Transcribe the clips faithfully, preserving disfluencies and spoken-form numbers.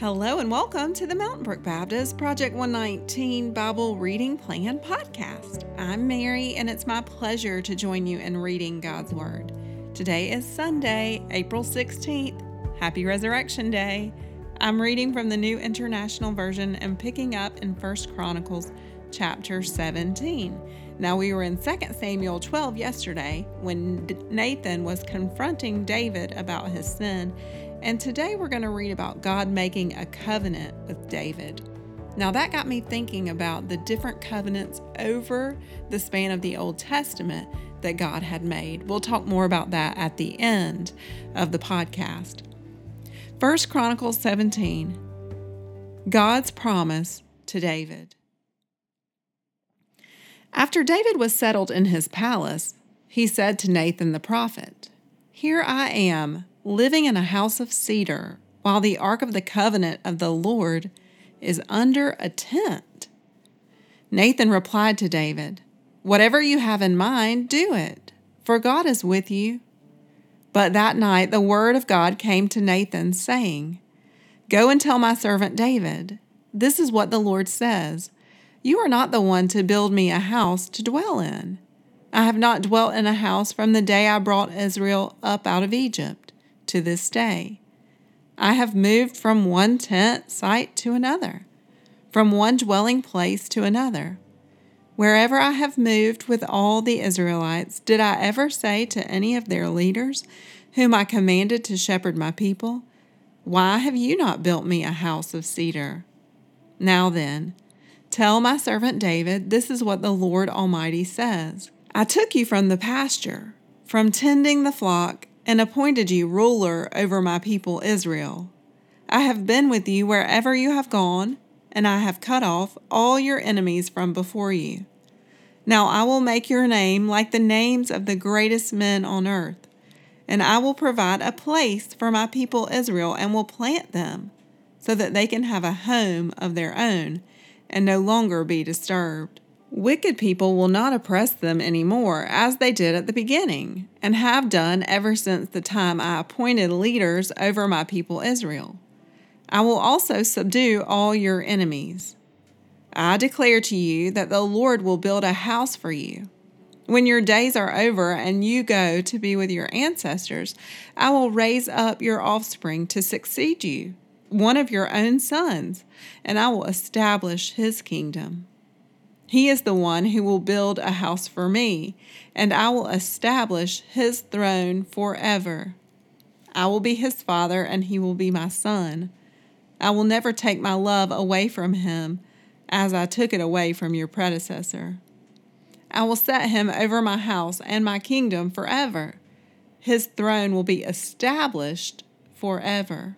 Hello and welcome to the Mountain Brook Baptist Project one nineteen Bible Reading Plan podcast. I'm Mary and it's my pleasure to join you in reading God's Word. Today is Sunday, April sixteenth. Happy Resurrection Day. I'm reading from the New International Version and picking up in First Chronicles chapter seventeen. Now we were in Second Samuel twelve yesterday when Nathan was confronting David about his sin. And today we're going to read about God making a covenant with David. Now that got me thinking about the different covenants over the span of the Old Testament that God had made. We'll talk more about that at the end of the podcast. First Chronicles seventeen, God's promise to David. After David was settled in his palace, he said to Nathan the prophet, "Here I am, living in a house of cedar, while the ark of the covenant of the Lord is under a tent." Nathan replied to David, "Whatever you have in mind, do it, for God is with you." But that night the word of God came to Nathan, saying, "Go and tell my servant David, this is what the Lord says. You are not the one to build me a house to dwell in. I have not dwelt in a house from the day I brought Israel up out of Egypt to this day. I have moved from one tent site to another, from one dwelling place to another. Wherever I have moved with all the Israelites, did I ever say to any of their leaders, whom I commanded to shepherd my people, 'Why have you not built me a house of cedar?' Now then, tell my servant David, this is what the Lord Almighty says. I took you from the pasture, from tending the flock, and appointed you ruler over my people Israel. I have been with you wherever you have gone, and I have cut off all your enemies from before you. Now I will make your name like the names of the greatest men on earth, and I will provide a place for my people Israel and will plant them, so that they can have a home of their own and no longer be disturbed. Wicked people will not oppress them anymore, as they did at the beginning, and have done ever since the time I appointed leaders over my people Israel. I will also subdue all your enemies. I declare to you that the Lord will build a house for you. When your days are over and you go to be with your ancestors, I will raise up your offspring to succeed you, one of your own sons, and I will establish his kingdom. He is the one who will build a house for me, and I will establish his throne forever. I will be his father, and he will be my son. I will never take my love away from him, as I took it away from your predecessor. I will set him over my house and my kingdom forever. His throne will be established forever."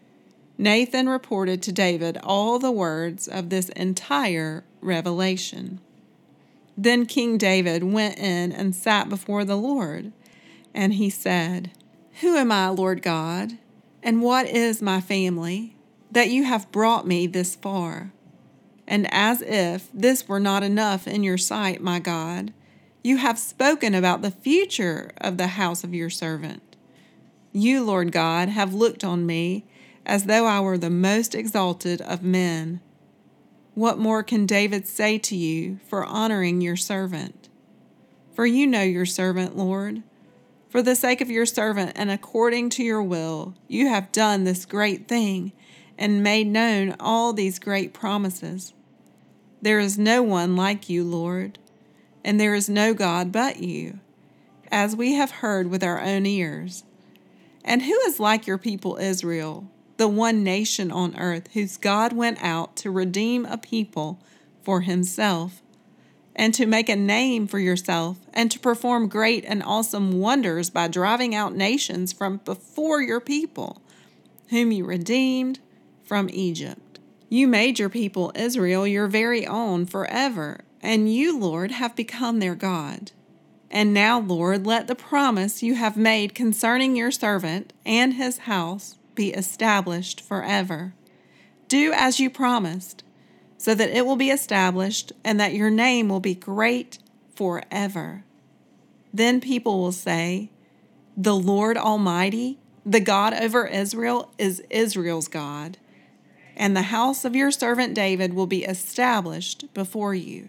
Nathan reported to David all the words of this entire revelation. Then King David went in and sat before the Lord, and he said, "Who am I, Lord God, and what is my family, that you have brought me this far? And as if this were not enough in your sight, my God, you have spoken about the future of the house of your servant. You, Lord God, have looked on me as though I were the most exalted of men. What more can David say to you for honoring your servant? For you know your servant, Lord. For the sake of your servant and according to your will, you have done this great thing and made known all these great promises. There is no one like you, Lord, and there is no God but you, as we have heard with our own ears. And who is like your people Israel, the one nation on earth whose God went out to redeem a people for himself, and to make a name for yourself, and to perform great and awesome wonders by driving out nations from before your people, whom you redeemed from Egypt? You made your people Israel your very own forever, and you, Lord, have become their God. And now, Lord, let the promise you have made concerning your servant and his house be established forever. Do as you promised, so that it will be established and that your name will be great forever. Then people will say, 'The Lord Almighty, the God over Israel, is Israel's God.' and the house of your servant David will be established before you.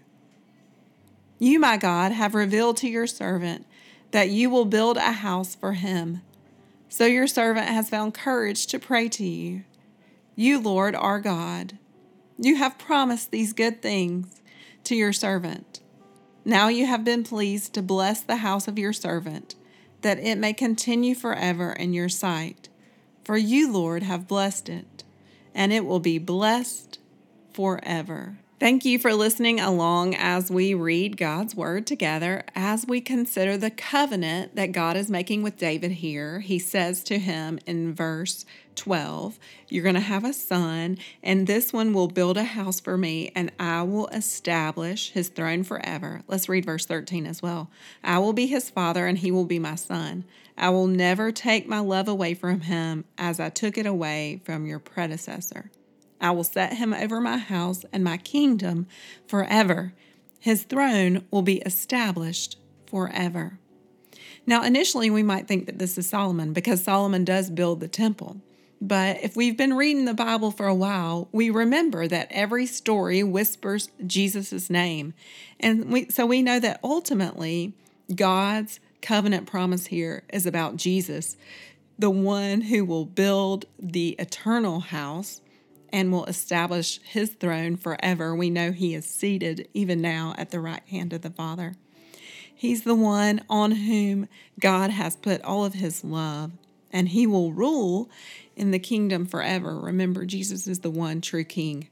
You, my God, have revealed to your servant that you will build a house for him. So your servant has found courage to pray to you. You, Lord, are God. You have promised these good things to your servant. Now you have been pleased to bless the house of your servant, that it may continue forever in your sight. For you, Lord, have blessed it, and it will be blessed forever. Thank you for listening along as we read God's Word together, as we consider the covenant that God is making with David here. He says to him in verse twelve, you're going to have a son, and this one will build a house for me, and I will establish his throne forever. Let's read verse thirteen as well. I will be his father, and he will be my son. I will never take my love away from him as I took it away from your predecessor. I will set him over my house and my kingdom forever. His throne will be established forever. Now, initially, we might think that this is Solomon because Solomon does build the temple. But if we've been reading the Bible for a while, we remember that every story whispers Jesus' name. And we, so we know that ultimately, God's covenant promise here is about Jesus, the one who will build the eternal house and will establish his throne forever. We know he is seated even now at the right hand of the Father. He's the one on whom God has put all of his love, and he will rule in the kingdom forever. Remember, Jesus is the one true king.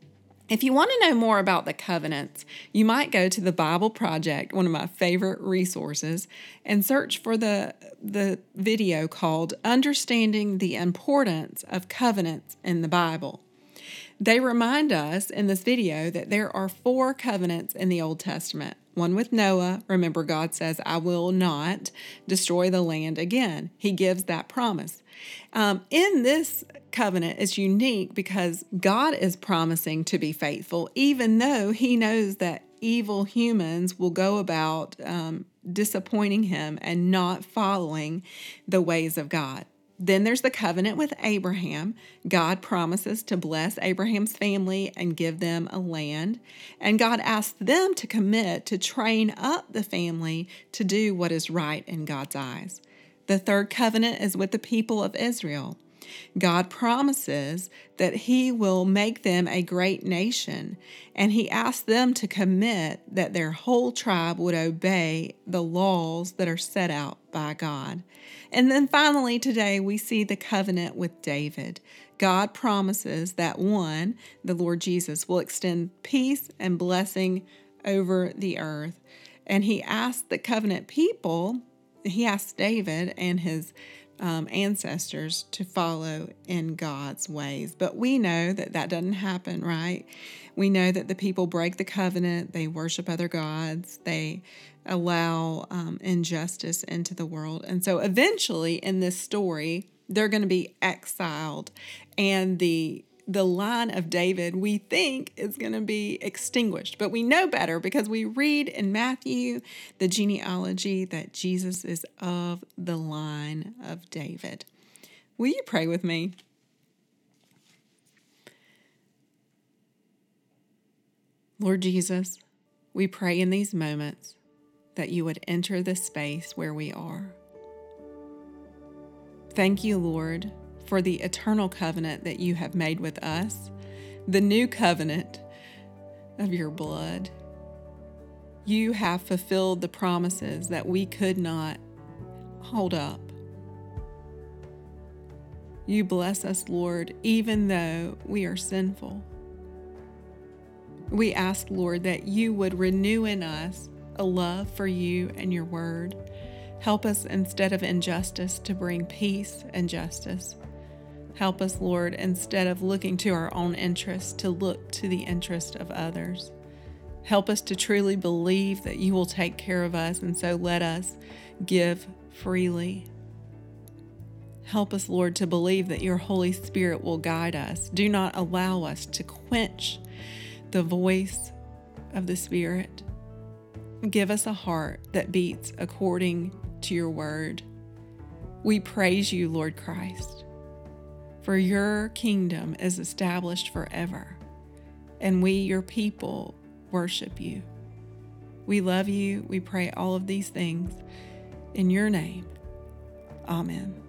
If you want to know more about the covenants, you might go to the Bible Project, one of my favorite resources, and search for the, the video called Understanding the Importance of Covenants in the Bible. They remind us in this video that there are four covenants in the Old Testament. One with Noah. Remember, God says, I will not destroy the land again. He gives that promise. Um, in this covenant, it's unique because God is promising to be faithful, even though he knows that evil humans will go about um, disappointing him and not following the ways of God. Then there's the covenant with Abraham. God promises to bless Abraham's family and give them a land. And God asks them to commit to train up the family to do what is right in God's eyes. The third covenant is with the people of Israel. God promises that he will make them a great nation, and he asks them to commit that their whole tribe would obey the laws that are set out by God. And then finally today we see the covenant with David. God promises that one, the Lord Jesus, will extend peace and blessing over the earth. And he asks the covenant people, he asks David and his Um, ancestors to follow in God's ways. But we know that that doesn't happen, right? We know that the people break the covenant, they worship other gods, they allow um, injustice into the world. And so eventually in this story, they're going to be exiled, and the the line of David, we think, is going to be extinguished. But we know better because we read in Matthew, the genealogy, that Jesus is of the line of David. Will you pray with me? Lord Jesus, we pray in these moments that you would enter the space where we are. Thank you, Lord, for the eternal covenant that you have made with us, the new covenant of your blood. You have fulfilled the promises that we could not hold up. You bless us, Lord, even though we are sinful. We ask, Lord, that you would renew in us a love for you and your word. Help us, instead of injustice, to bring peace and justice. Help us, Lord, instead of looking to our own interests, to look to the interest of others. Help us to truly believe that you will take care of us, and so let us give freely. Help us, Lord, to believe that your Holy Spirit will guide us. Do not allow us to quench the voice of the Spirit. Give us a heart that beats according to your word. We praise you, Lord Christ, for your kingdom is established forever, and we, your people, worship you. We love you. We pray all of these things in your name. Amen.